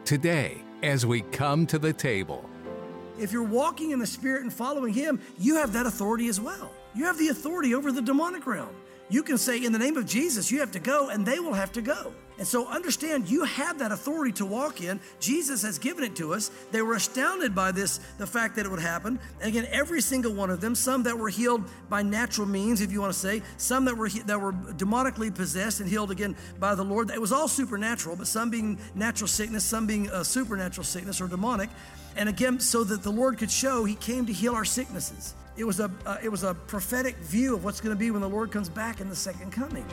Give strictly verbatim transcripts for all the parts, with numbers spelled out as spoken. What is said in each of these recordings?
today as we come to the table. If you're walking in the Spirit and following Him, you have that authority as well. You have the authority over the demonic realm. You can say, in the name of Jesus, you have to go, and they will have to go. And so understand, you have that authority to walk in. Jesus has given it to us. They were astounded by this, the fact that it would happen. And again, every single one of them, some that were healed by natural means, if you want to say, some that were that were demonically possessed and healed again by the Lord. It was all supernatural, but some being natural sickness, some being uh, supernatural sickness or demonic. And again, so that the Lord could show He came to heal our sicknesses. It was a uh, it was a prophetic view of what's going to be when the Lord comes back in the second coming.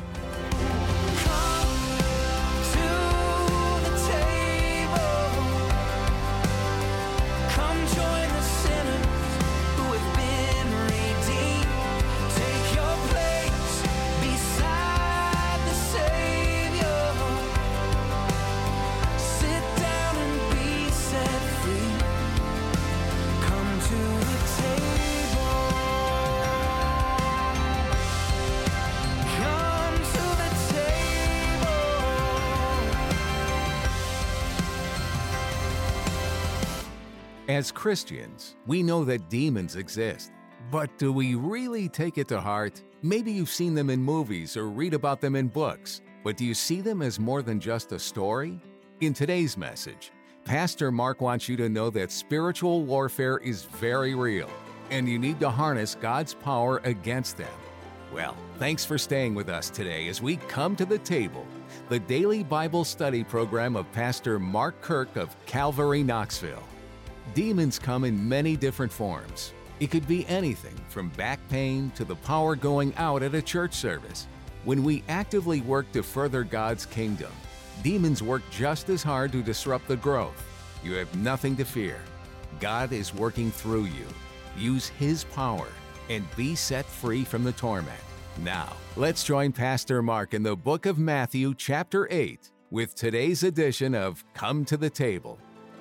As Christians, we know that demons exist, but do we really take it to heart? Maybe you've seen them in movies or read about them in books, but do you see them as more than just a story? In today's message, Pastor Mark wants you to know that spiritual warfare is very real, and you need to harness God's power against them. Well, thanks for staying with us today as we come to the table, the daily Bible study program of Pastor Mark Kirk of Calvary, Knoxville. Demons come in many different forms. It could be anything from back pain to the power going out at a church service. When we actively work to further God's kingdom, demons work just as hard to disrupt the growth. You have nothing to fear. God is working through you. Use His power and be set free from the torment. Now, let's join Pastor Mark in the book of Matthew, chapter eight, with today's edition of Come to the Table.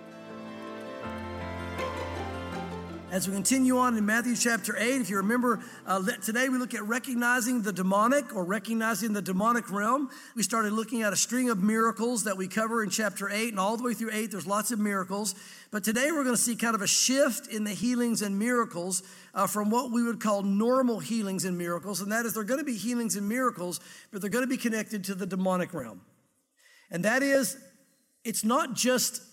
As we continue on in Matthew chapter eight, if you remember, uh, today we look at recognizing the demonic or recognizing the demonic realm. We started looking at a string of miracles that we cover in chapter eight, and all the way through eight, there's lots of miracles. But today we're going to see kind of a shift in the healings and miracles uh, from what we would call normal healings and miracles, and that is they're going to be healings and miracles, but they're going to be connected to the demonic realm. And that is, it's not just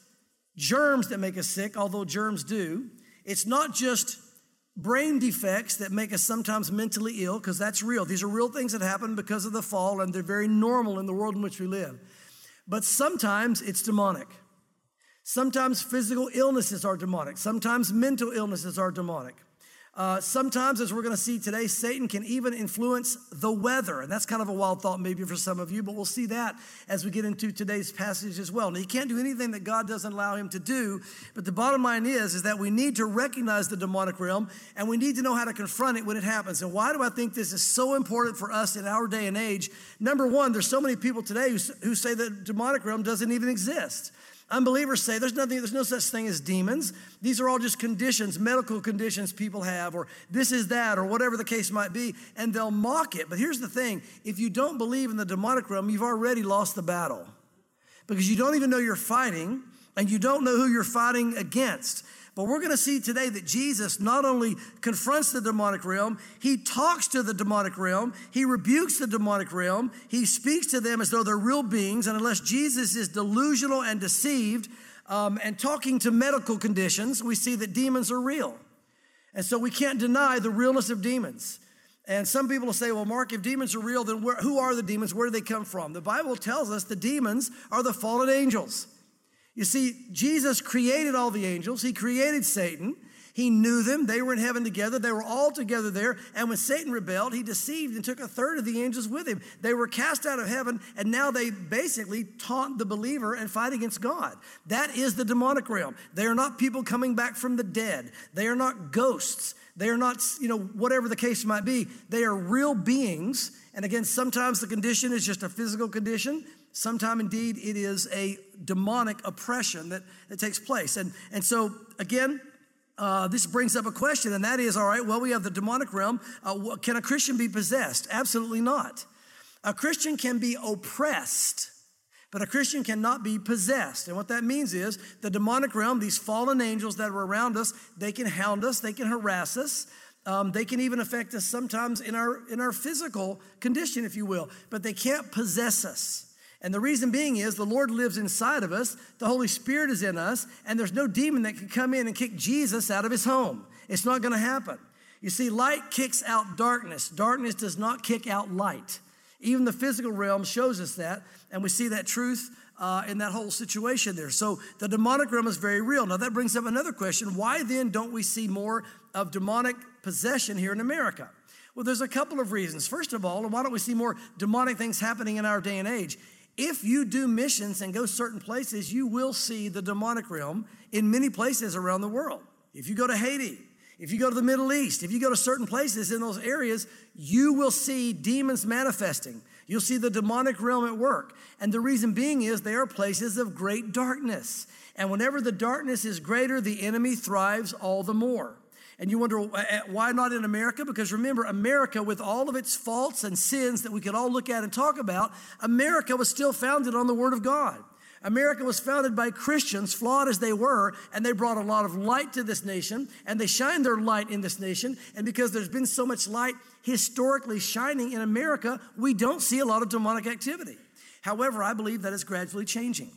germs that make us sick, although germs do. It's not just brain defects that make us sometimes mentally ill, because that's real. These are real things that happen because of the fall, and they're very normal in the world in which we live. But sometimes it's demonic. Sometimes physical illnesses are demonic. Sometimes mental illnesses are demonic. Uh, sometimes, as we're going to see today, Satan can even influence the weather. And that's kind of a wild thought maybe for some of you, but we'll see that as we get into today's passage as well. Now, he can't do anything that God doesn't allow him to do, but the bottom line is, is that we need to recognize the demonic realm, and we need to know how to confront it when it happens. And why do I think this is so important for us in our day and age? Number one, there's so many people today who, who say the demonic realm doesn't even exist. Unbelievers say there's nothing, there's no such thing as demons. These are all just conditions, medical conditions people have, or this is that, or whatever the case might be, and they'll mock it. But here's the thing, if you don't believe in the demonic realm, you've already lost the battle, because you don't even know you're fighting, and you don't know who you're fighting against. But we're going to see today that Jesus not only confronts the demonic realm, he talks to the demonic realm, he rebukes the demonic realm, he speaks to them as though they're real beings, and unless Jesus is delusional and deceived um, and talking to medical conditions, we see that demons are real. And so we can't deny the realness of demons. And some people will say, well, Mark, if demons are real, then where, who are the demons? Where do they come from? The Bible tells us the demons are the fallen angels. You see, Jesus created all the angels. He created Satan. He knew them. They were in heaven together. They were all together there. And when Satan rebelled, he deceived and took a third of the angels with him. They were cast out of heaven, and now they basically taunt the believer and fight against God. That is the demonic realm. They are not people coming back from the dead. They are not ghosts. They are not, you know, whatever the case might be. They are real beings. And again, sometimes the condition is just a physical condition. Sometimes, indeed, it is a demonic oppression that, that takes place. And, and so, again, uh, this brings up a question, and that is, all right, well, we have the demonic realm. Uh, can a Christian be possessed? Absolutely not. A Christian can be oppressed, But a Christian cannot be possessed. And what that means is the demonic realm, these fallen angels that are around us, they can hound us, they can harass us. Um, they can even affect us sometimes in our, in our physical condition, if you will. But they can't possess us. And the reason being is the Lord lives inside of us, the Holy Spirit is in us, and there's no demon that can come in and kick Jesus out of his home. It's not going to happen. You see, light kicks out darkness. Darkness does not kick out light. Even the physical realm shows us that, and we see that truth uh, in that whole situation there. So the demonic realm is very real. Now that brings up another question. Why then don't we see more of demonic possession here in America? Well, there's a couple of reasons. First of all, why don't we see more demonic things happening in our day and age? If you do missions and go certain places, you will see the demonic realm in many places around the world. If you go to Haiti, if you go to the Middle East, if you go to certain places in those areas, you will see demons manifesting. You'll see the demonic realm at work. And the reason being is they are places of great darkness. And whenever the darkness is greater, the enemy thrives all the more. And you wonder, why not in America? Because remember, America, with all of its faults and sins that we could all look at and talk about, America was still founded on the Word of God. America was founded by Christians, flawed as they were, and they brought a lot of light to this nation, and they shined their light in this nation. And because there's been so much light historically shining in America, we don't see a lot of demonic activity. However, I believe that is gradually changing.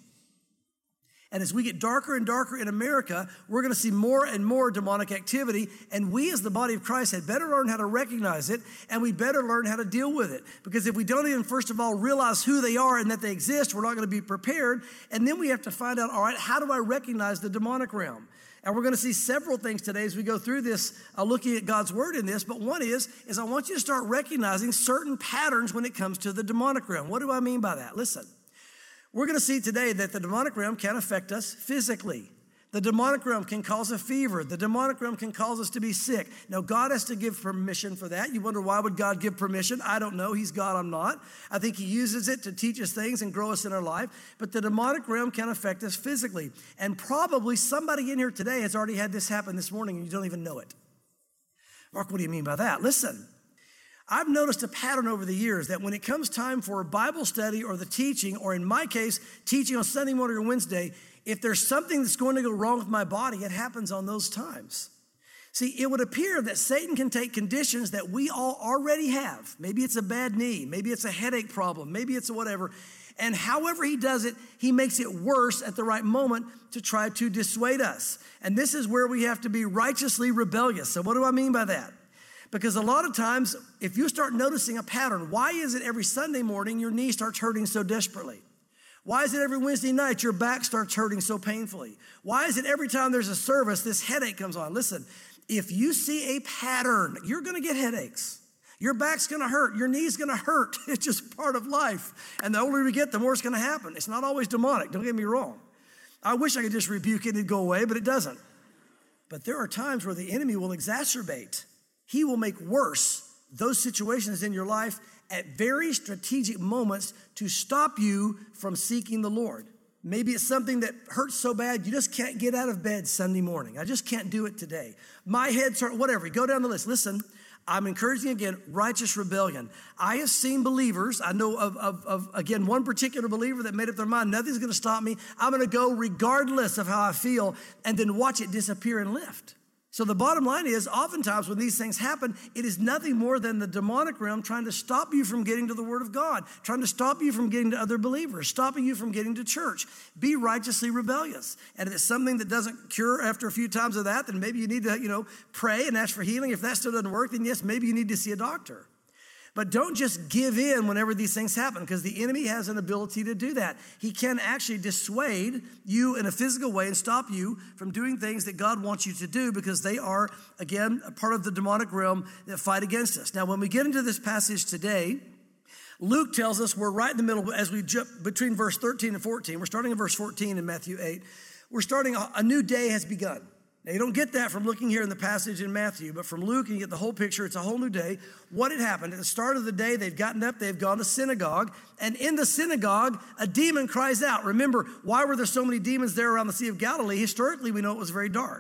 And as we get darker and darker in America, we're going to see more and more demonic activity. And we as the body of Christ had better learn how to recognize it, and we better learn how to deal with it. Because if we don't even, first of all, realize who they are and that they exist, we're not going to be prepared. And then we have to find out, all right, how do I recognize the demonic realm? And we're going to see several things today as we go through this, uh, looking at God's word in this. But one is, is I want you to start recognizing certain patterns when it comes to the demonic realm. What do I mean by that? Listen. We're going to see today that the demonic realm can affect us physically. The demonic realm can cause a fever. The demonic realm can cause us to be sick. Now, God has to give permission for that. You wonder, why would God give permission? I don't know. He's God, I'm not. I think he uses it to teach us things and grow us in our life. But the demonic realm can affect us physically. And probably somebody in here today has already had this happen this morning and you don't even know it. Mark, what do you mean by that? Listen. I've noticed a pattern over the years that when it comes time for a Bible study or the teaching, or in my case, teaching on Sunday morning or Wednesday, if there's something that's going to go wrong with my body, it happens on those times. See, it would appear that Satan can take conditions that we all already have. Maybe it's a bad knee. Maybe it's a headache problem. Maybe it's a whatever. And however he does it, he makes it worse at the right moment to try to dissuade us. And this is where we have to be righteously rebellious. So what do I mean by that? Because a lot of times, if you start noticing a pattern, why is it every Sunday morning your knee starts hurting so desperately? Why is it every Wednesday night your back starts hurting so painfully? Why is it every time there's a service, this headache comes on? Listen, if you see a pattern, you're going to get headaches. Your back's going to hurt. Your knee's going to hurt. It's just part of life. And the older we get, the more it's going to happen. It's not always demonic. Don't get me wrong. I wish I could just rebuke it and it'd go away, but it doesn't. But there are times where the enemy will exacerbate. He will make worse those situations in your life at very strategic moments to stop you from seeking the Lord. Maybe it's something that hurts so bad you just can't get out of bed Sunday morning. I just can't do it today. My head's hurt, whatever. Go down the list. Listen, I'm encouraging, again, righteous rebellion. I have seen believers, I know of, of, of, again, one particular believer that made up their mind, nothing's going to stop me. I'm going to go regardless of how I feel, and then watch it disappear and lift. So the bottom line is, oftentimes when these things happen, it is nothing more than the demonic realm trying to stop you from getting to the Word of God, trying to stop you from getting to other believers, stopping you from getting to church. Be righteously rebellious. And if it's something that doesn't cure after a few times of that, then maybe you need to, you know, pray and ask for healing. If that still doesn't work, then yes, maybe you need to see a doctor. But don't just give in whenever these things happen, because the enemy has an ability to do that. He can actually dissuade you in a physical way and stop you from doing things that God wants you to do, because they are, again, a part of the demonic realm that fight against us. Now, when we get into this passage today, Luke tells us we're right in the middle as we jump between verse thirteen and fourteen. We're starting in verse fourteen in Matthew eight. We're starting, a new day has begun. Now, you don't get that from looking here in the passage in Matthew, but from Luke, and you get the whole picture. It's a whole new day. What had happened? At the start of the day, they've gotten up, they've gone to synagogue, and in the synagogue, a demon cries out. Remember, why were there so many demons there around the Sea of Galilee? Historically, we know it was very dark.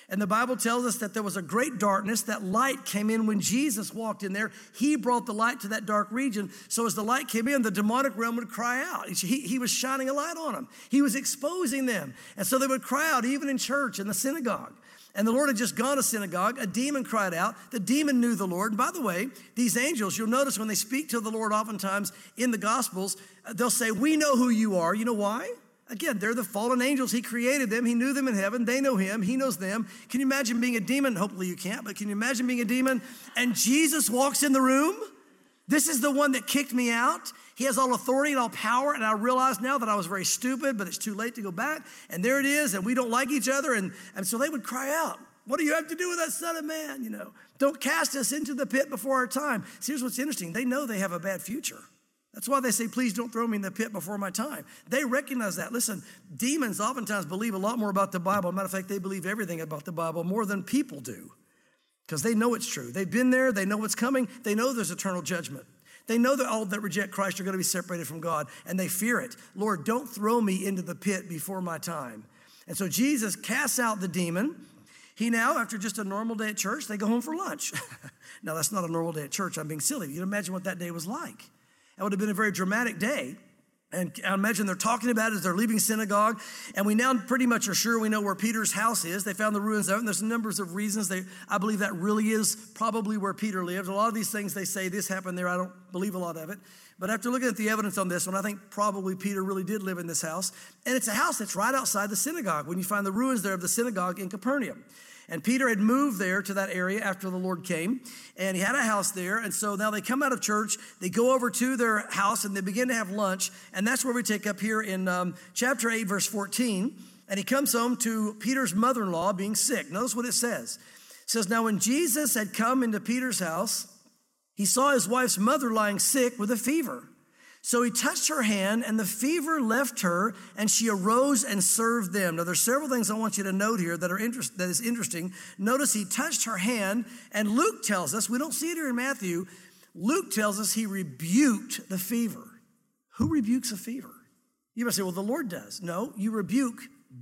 And the Bible tells us that there was a great darkness. That light came in when Jesus walked in there. He brought the light to that dark region. So as the light came in, the demonic realm would cry out. He, he was shining a light on them. He was exposing them. And so they would cry out even in church, in the synagogue. And the Lord had just gone to synagogue. A demon cried out. The demon knew the Lord. And by the way, these angels, you'll notice when they speak to the Lord oftentimes in the Gospels, they'll say, we know who you are. You know why? Again, they're the fallen angels. He created them. He knew them in heaven. They know him. He knows them. Can you imagine being a demon? Hopefully you can't, but can you imagine being a demon and Jesus walks in the room? This is the one that kicked me out. He has all authority and all power, and I realize now that I was very stupid, but it's too late to go back. And there it is, and we don't like each other. And, and so they would cry out, what do you have to do with that Son of Man? You know, don't cast us into the pit before our time. See, here's what's interesting. They know they have a bad future. That's why they say, please don't throw me in the pit before my time. They recognize that. Listen, demons oftentimes believe a lot more about the Bible. Matter of fact, they believe everything about the Bible more than people do because they know it's true. They've been there. They know what's coming. They know there's eternal judgment. They know that all that reject Christ are going to be separated from God, and they fear it. Lord, don't throw me into the pit before my time. And so Jesus casts out the demon. He now, after just a normal day at church, they go home for lunch. Now, that's not a normal day at church. I'm being silly. You can imagine what that day was like. It would have been a very dramatic day. And I imagine they're talking about it as they're leaving synagogue. And we now pretty much are sure we know where Peter's house is. They found the ruins of it. And there's numbers of reasons. They, I believe that really is probably where Peter lived. A lot of these things they say this happened there. I don't believe a lot of it. But after looking at the evidence on this one, I think probably Peter really did live in this house. And it's a house that's right outside the synagogue when you find the ruins there of the synagogue in Capernaum. And Peter had moved there to that area after the Lord came, and he had a house there. And so now they come out of church, they go over to their house, and they begin to have lunch. And that's where we take up here in um, chapter eight, verse fourteen. And he comes home to Peter's mother-in-law being sick. Notice what it says. It says, now when Jesus had come into Peter's house, he saw his wife's mother lying sick with a fever. So he touched her hand, and the fever left her, and she arose and served them. Now, there's several things I want you to note here that are interest, that is interesting. Notice he touched her hand, and Luke tells us, we don't see it here in Matthew, Luke tells us he rebuked the fever. Who rebukes a fever? You must say, well, the Lord does. No, you rebuke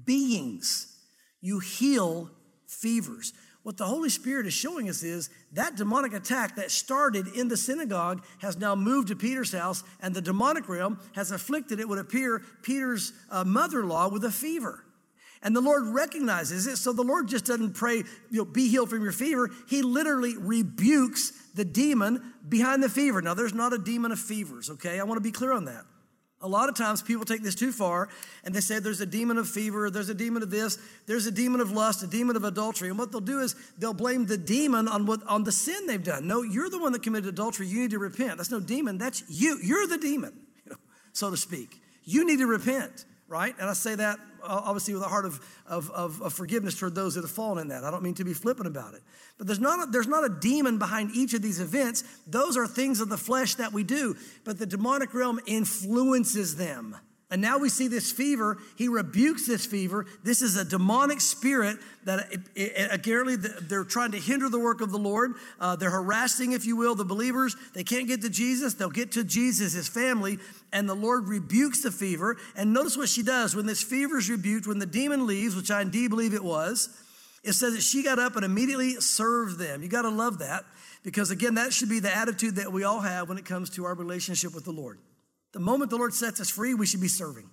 beings. You heal fevers. What the Holy Spirit is showing us is that demonic attack that started in the synagogue has now moved to Peter's house, and the demonic realm has afflicted, it would appear, Peter's uh, mother-in-law with a fever. And the Lord recognizes it, so the Lord just doesn't pray, you know, be healed from your fever. He literally rebukes the demon behind the fever. Now, there's not a demon of fevers, okay? I want to be clear on that. A lot of times people take this too far and they say there's a demon of fever, there's a demon of this, there's a demon of lust, a demon of adultery. And what they'll do is they'll blame the demon on what on the sin they've done. No, you're the one that committed adultery. You need to repent. That's no demon. That's you. You're the demon, you know, so to speak. You need to repent, right? And I say that obviously with a heart of, of, of, of forgiveness toward those that have fallen in that. I don't mean to be flippant about it. But there's not, a, there's not a demon behind each of these events. Those are things of the flesh that we do. But the demonic realm influences them. And now we see this fever. He rebukes this fever. This is a demonic spirit that it, it, apparently they're trying to hinder the work of the Lord. Uh, they're harassing, if you will, the believers. They can't get to Jesus. They'll get to Jesus, his family, and the Lord rebukes the fever. And notice what she does. When this fever is rebuked, when the demon leaves, which I indeed believe it was, it says that she got up and immediately served them. You got to love that because, again, that should be the attitude that we all have when it comes to our relationship with the Lord. The moment the Lord sets us free, we should be serving.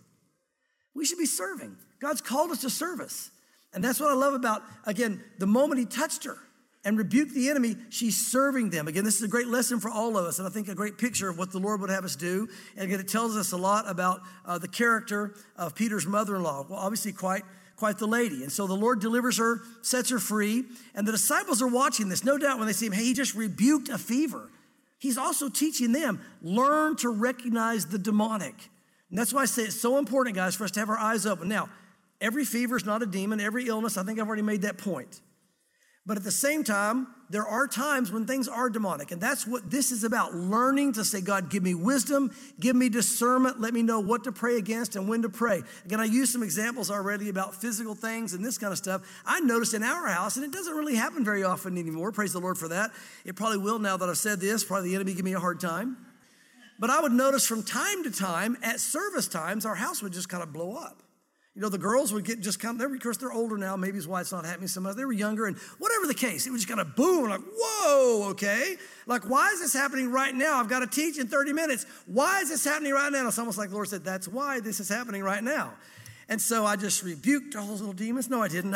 We should be serving. God's called us to service. And that's what I love about, again, the moment he touched her and rebuked the enemy, she's serving them. Again, this is a great lesson for all of us, and I think a great picture of what the Lord would have us do. And again, it tells us a lot about uh, the character of Peter's mother-in-law. Well, obviously quite, quite the lady. And so the Lord delivers her, sets her free, and the disciples are watching this. No doubt when they see him, hey, he just rebuked a fever. He's also teaching them, learn to recognize the demonic. And that's why I say it's so important, guys, for us to have our eyes open. Now, every fever is not a demon, every illness, I think I've already made that point. But at the same time, there are times when things are demonic. And that's what this is about, learning to say, God, give me wisdom, give me discernment, let me know what to pray against and when to pray. Again, I used some examples already about physical things and this kind of stuff. I noticed in our house, and it doesn't really happen very often anymore, praise the Lord for that. It probably will now that I've said this, probably the enemy give me a hard time. But I would notice from time to time, at service times, our house would just kind of blow up. You know, the girls would get just come, of course, they're older now. Maybe it's why it's not happening so much. They were younger, and whatever the case, it was just kind of boom, like, whoa, okay. Like, why is this happening right now? I've got to teach in thirty minutes. Why is this happening right now? And it's almost like the Lord said, that's why this is happening right now. And so I just rebuked all those little demons. No, I didn't.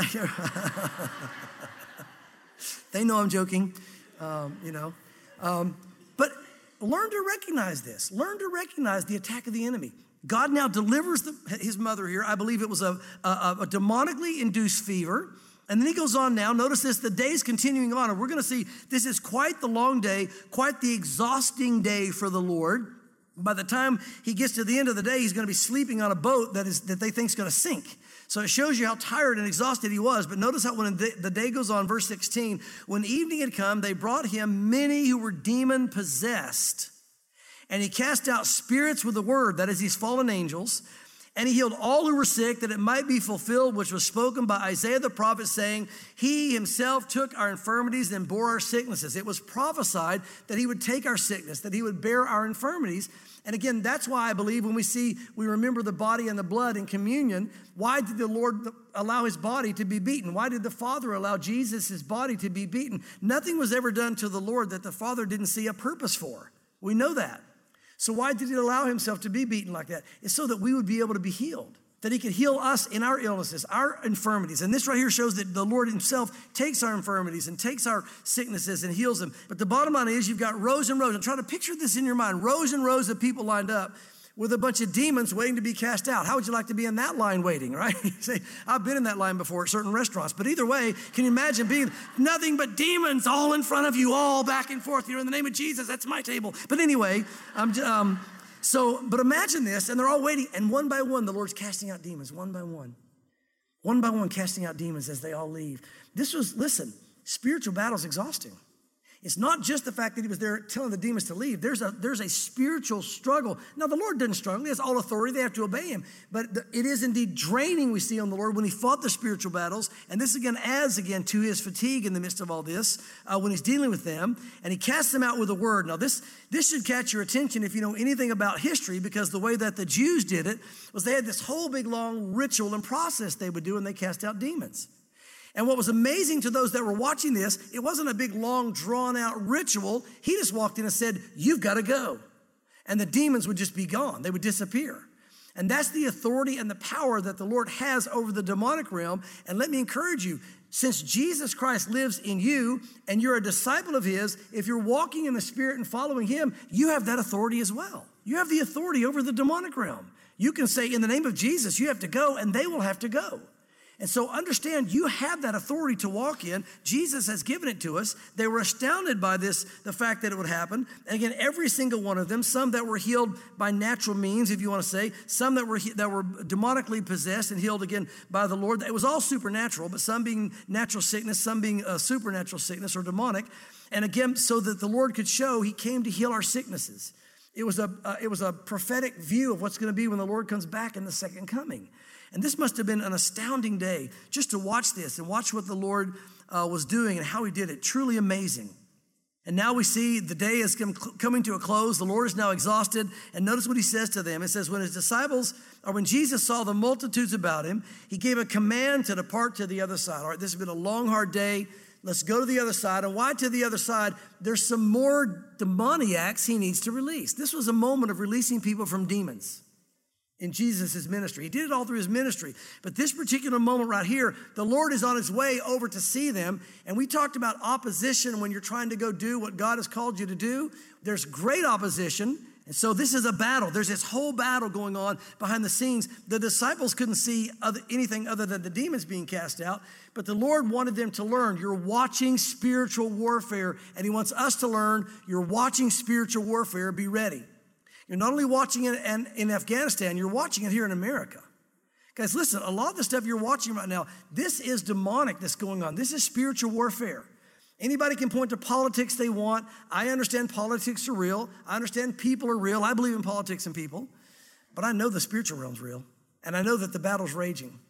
They know I'm joking, um, you know. Um, but learn to recognize this. Learn to recognize the attack of the enemy. God now delivers the, his mother here. I believe it was a, a, a demonically induced fever. And then he goes on now. Notice this, the day's continuing on. And we're going to see this is quite the long day, quite the exhausting day for the Lord. By the time he gets to the end of the day, he's going to be sleeping on a boat that is that they think is going to sink. So it shows you how tired and exhausted he was. But notice how when the day goes on, verse sixteen, when evening had come, they brought him many who were demon possessed. And he cast out spirits with the word, that is, these fallen angels. And he healed all who were sick, that it might be fulfilled, which was spoken by Isaiah the prophet, saying, he himself took our infirmities and bore our sicknesses. It was prophesied that he would take our sickness, that he would bear our infirmities. And again, that's why I believe when we see, we remember the body and the blood in communion, why did the Lord allow his body to be beaten? Why did the Father allow Jesus, his body, to be beaten? Nothing was ever done to the Lord that the Father didn't see a purpose for. We know that. So why did he allow himself to be beaten like that? It's so that we would be able to be healed, that he could heal us in our illnesses, our infirmities. And this right here shows that the Lord himself takes our infirmities and takes our sicknesses and heals them. But the bottom line is you've got rows and rows. And try to picture this in your mind, rows and rows of people lined up with a bunch of demons waiting to be cast out. How would you like to be in that line waiting, right? You say, I've been in that line before at certain restaurants. But either way, can you imagine being nothing but demons all in front of you, all back and forth? You're in the name of Jesus, that's my table. But anyway, um, um, so, but imagine this, and they're all waiting. And one by one, the Lord's casting out demons, one by one. One by one, casting out demons as they all leave. This was, listen, spiritual battle's exhausting. It's not just the fact that he was there telling the demons to leave. There's a, there's a spiritual struggle. Now, the Lord doesn't struggle. He has all authority. They have to obey him. But the, it is indeed draining, we see on the Lord, when he fought the spiritual battles. And this, again, adds, again, to his fatigue in the midst of all this, uh, when he's dealing with them. And he casts them out with a word. Now, this, this should catch your attention if you know anything about history, because the way that the Jews did it was they had this whole big, long ritual and process they would do, and they cast out demons. And what was amazing to those that were watching this, it wasn't a big, long, drawn-out ritual. He just walked in and said, you've got to go. And the demons would just be gone. They would disappear. And that's the authority and the power that the Lord has over the demonic realm. And let me encourage you, since Jesus Christ lives in you and you're a disciple of his, if you're walking in the Spirit and following him, you have that authority as well. You have the authority over the demonic realm. You can say, in the name of Jesus, you have to go, and they will have to go. And so understand, you have that authority to walk in. Jesus has given it to us. They were astounded by this, the fact that it would happen. And again, every single one of them, some that were healed by natural means, if you want to say, some that were that were demonically possessed and healed again by the Lord. It was all supernatural, but some being natural sickness, some being uh, supernatural sickness or demonic. And again, so that the Lord could show he came to heal our sicknesses. It was a uh, it was a prophetic view of what's going to be when the Lord comes back in the second coming. And this must have been an astounding day just to watch this and watch what the Lord uh, was doing and how he did it. Truly amazing. And now we see the day is come, coming to a close. The Lord is now exhausted. And notice what he says to them. It says, when his disciples, or when Jesus saw the multitudes about him, he gave a command to depart to the other side. All right, this has been a long, hard day. Let's go to the other side. And why to the other side? There's some more demoniacs he needs to release. This was a moment of releasing people from demons in Jesus' ministry. He did it all through his ministry. But this particular moment right here, the Lord is on his way over to see them. And we talked about opposition when you're trying to go do what God has called you to do. There's great opposition. And so this is a battle. There's this whole battle going on behind the scenes. The disciples couldn't see other, anything other than the demons being cast out. But the Lord wanted them to learn, you're watching spiritual warfare. And he wants us to learn, you're watching spiritual warfare. Be ready. You're not only watching it in, in Afghanistan, you're watching it here in America. Guys, listen, a lot of the stuff you're watching right now, this is demonic that's going on. This is spiritual warfare. Anybody can point to politics they want. I understand politics are real. I understand people are real. I believe in politics and people. But I know the spiritual realm's real. And I know that the battle's raging.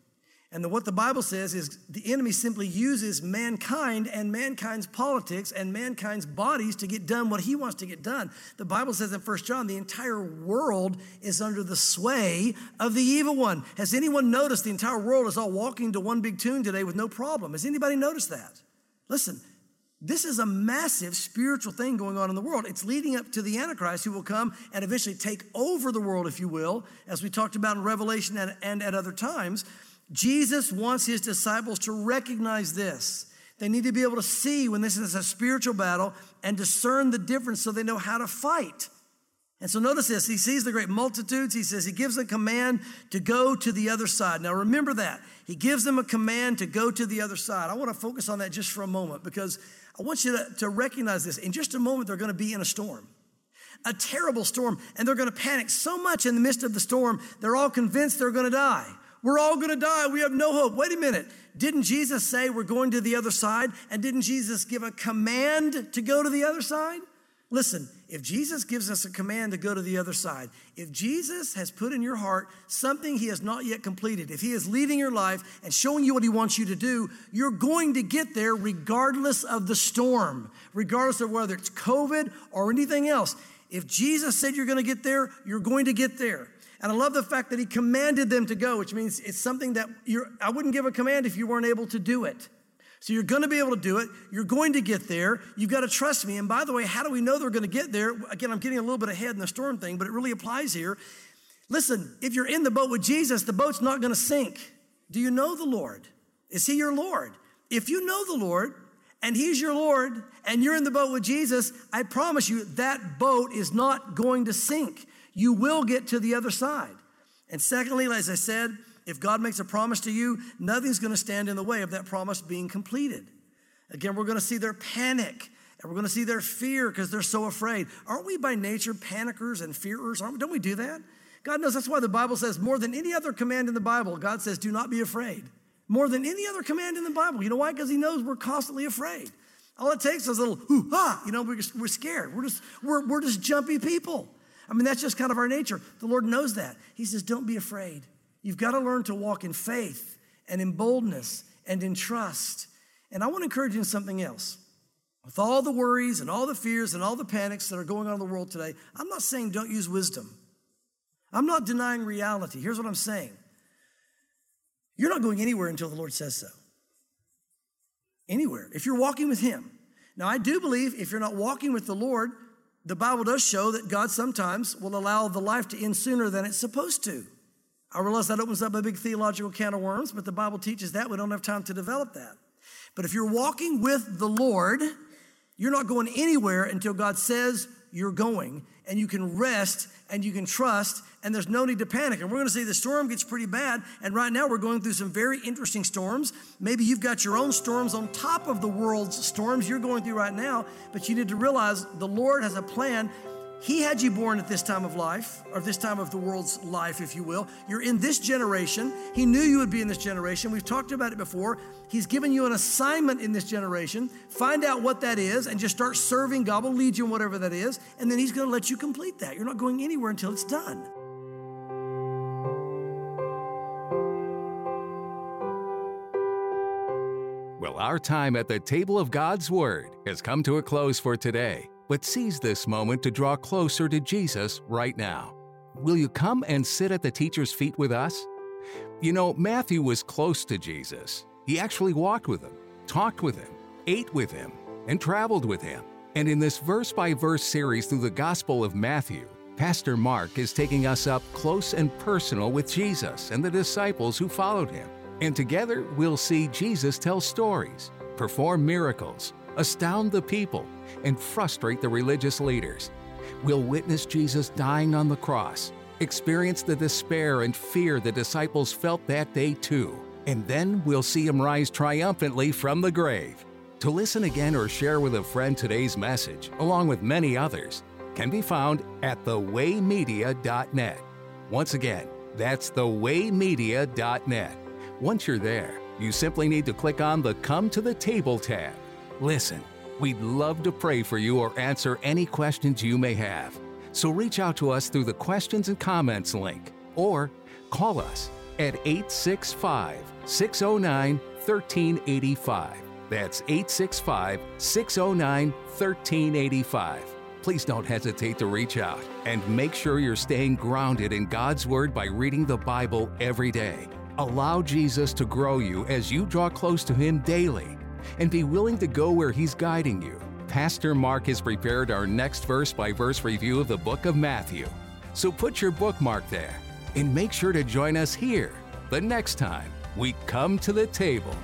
And the, what the Bible says is the enemy simply uses mankind and mankind's politics and mankind's bodies to get done what he wants to get done. The Bible says in First John, the entire world is under the sway of the evil one. Has anyone noticed the entire world is all walking to one big tune today with no problem? Has anybody noticed that? Listen, this is a massive spiritual thing going on in the world. It's leading up to the Antichrist who will come and eventually take over the world, if you will, as we talked about in Revelation and, and at other times. Jesus wants his disciples to recognize this. They need to be able to see when this is a spiritual battle and discern the difference so they know how to fight. And so notice this. He sees the great multitudes. He says he gives a command to go to the other side. Now remember that. He gives them a command to go to the other side. I want to focus on that just for a moment because I want you to, to recognize this. In just a moment, they're going to be in a storm. A terrible storm. And they're going to panic so much in the midst of the storm, they're all convinced they're going to die. We're all going to die. We have no hope. Wait a minute. Didn't Jesus say we're going to the other side? And didn't Jesus give a command to go to the other side? Listen, if Jesus gives us a command to go to the other side, if Jesus has put in your heart something he has not yet completed, if he is leading your life and showing you what he wants you to do, you're going to get there regardless of the storm, regardless of whether it's COVID or anything else. If Jesus said you're going to get there, you're going to get there. And I love the fact that he commanded them to go, which means it's something that you're, I wouldn't give a command if you weren't able to do it. So you're going to be able to do it. You're going to get there. You've got to trust me. And by the way, how do we know they're going to get there? Again, I'm getting a little bit ahead in the storm thing, but it really applies here. Listen, if you're in the boat with Jesus, the boat's not going to sink. Do you know the Lord? Is he your Lord? If you know the Lord and he's your Lord and you're in the boat with Jesus, I promise you that boat is not going to sink. You will get to the other side. And secondly, as I said, if God makes a promise to you, nothing's going to stand in the way of that promise being completed. Again, we're going to see their panic, and we're going to see their fear because they're so afraid. Aren't we by nature panickers and fearers? Aren't, don't we do that? God knows that's why the Bible says more than any other command in the Bible, God says, do not be afraid. More than any other command in the Bible. You know why? Because he knows we're constantly afraid. All it takes is a little, hoo, ha, you know, we're, just, we're scared. We're just, we're, we're just jumpy people. I mean, that's just kind of our nature. The Lord knows that. He says, don't be afraid. You've got to learn to walk in faith and in boldness and in trust. And I want to encourage you in something else. With all the worries and all the fears and all the panics that are going on in the world today, I'm not saying don't use wisdom. I'm not denying reality. Here's what I'm saying. You're not going anywhere until the Lord says so. Anywhere. If you're walking with him. Now, I do believe if you're not walking with the Lord, the Bible does show that God sometimes will allow the life to end sooner than it's supposed to. I realize that opens up a big theological can of worms, but the Bible teaches that. We don't have time to develop that. But if you're walking with the Lord, you're not going anywhere until God says you're going, and you can rest and you can trust, and there's no need to panic. And we're going to see the storm gets pretty bad, and right now we're going through some very interesting storms. Maybe you've got your own storms on top of the world's storms you're going through right now, but you need to realize the Lord has a plan. He had you born at this time of life, or this time of the world's life, if you will. You're in this generation. He knew you would be in this generation. We've talked about it before. He's given you an assignment in this generation. Find out what that is and just start serving. God will lead you in whatever that is, and then he's going to let you complete that. You're not going anywhere until it's done. Well, our time at the table of God's Word has come to a close for today. But seize this moment to draw closer to Jesus right now. Will you come and sit at the teacher's feet with us? You know, Matthew was close to Jesus. He actually walked with him, talked with him, ate with him, and traveled with him. And in this verse-by-verse series through the Gospel of Matthew, Pastor Mark is taking us up close and personal with Jesus and the disciples who followed him. And together we'll see Jesus tell stories, perform miracles, astound the people, and frustrate the religious leaders. We'll witness Jesus dying on the cross, experience the despair and fear the disciples felt that day too, and then we'll see him rise triumphantly from the grave. To listen again or share with a friend today's message, along with many others, can be found at the way media dot net. Once again, that's the way media dot net. Once you're there, you simply need to click on the Come to the Table tab. Listen, we'd love to pray for you or answer any questions you may have. So reach out to us through the questions and comments link or call us at eight six five, six oh nine, one three eight five. That's eight six five, six oh nine, one three eight five. Please don't hesitate to reach out, and make sure you're staying grounded in God's Word by reading the Bible every day. Allow Jesus to grow you as you draw close to Him daily, and be willing to go where He's guiding you. Pastor Mark has prepared our next verse-by-verse review of the book of Matthew. So put your bookmark there, and make sure to join us here the next time we come to the table.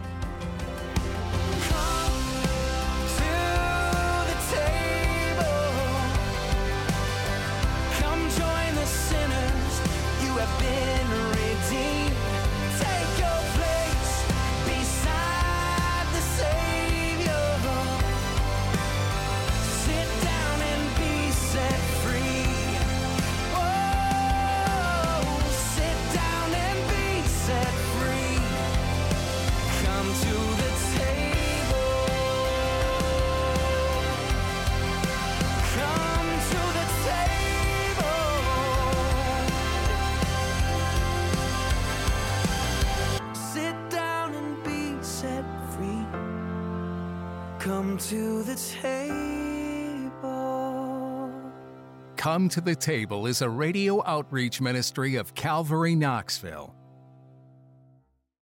Come to the table. Come to the Table is a radio outreach ministry of Calvary Knoxville.